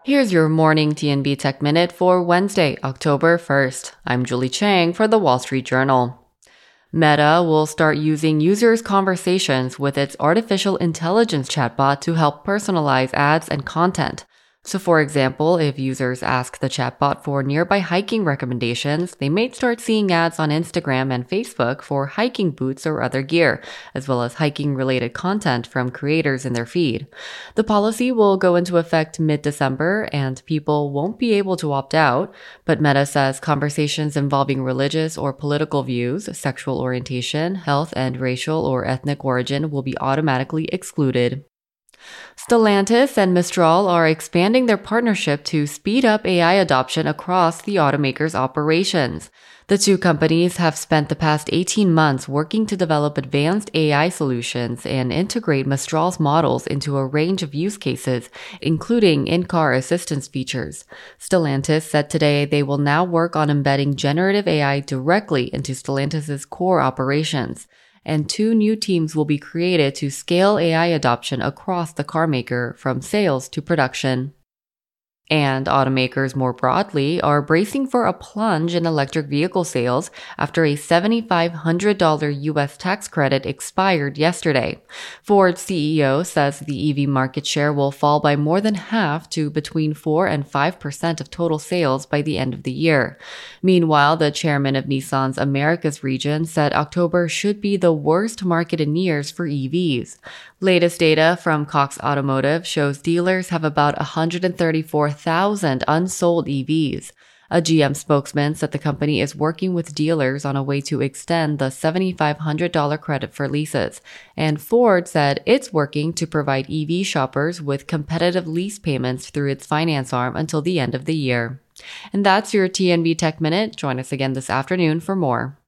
Here's your morning TNB Tech Minute for Wednesday, October 1st. I'm Julie Chang for the Wall Street Journal. Meta will start using users' conversations with its artificial intelligence chatbot to help personalize ads and content. So for example, if users ask the chatbot for nearby hiking recommendations, they may start seeing ads on Instagram and Facebook for hiking boots or other gear, as well as hiking-related content from creators in their feed. The policy will go into effect mid-December, and people won't be able to opt out, but Meta says conversations involving religious or political views, sexual orientation, health, and racial or ethnic origin will be automatically excluded. Stellantis and Mistral are expanding their partnership to speed up AI adoption across the automaker's operations. The two companies have spent the past 18 months working to develop advanced AI solutions and integrate Mistral's models into a range of use cases, including in-car assistance features. Stellantis said today they will now work on embedding generative AI directly into Stellantis's core operations. And two new teams will be created to scale AI adoption across the carmaker from sales to production. And automakers more broadly are bracing for a plunge in electric vehicle sales after a $7,500 U.S. tax credit expired yesterday. Ford's CEO says the EV market share will fall by more than half to between 4 and 5% of total sales by the end of the year. Meanwhile, the chairman of Nissan's Americas region said October should be the worst market in years for EVs. Latest data from Cox Automotive shows dealers have about 134,000 unsold EVs. A GM spokesman said the company is working with dealers on a way to extend the $7,500 credit for leases. And Ford said it's working to provide EV shoppers with competitive lease payments through its finance arm until the end of the year. And that's your TNB Tech Minute. Join us again this afternoon for more.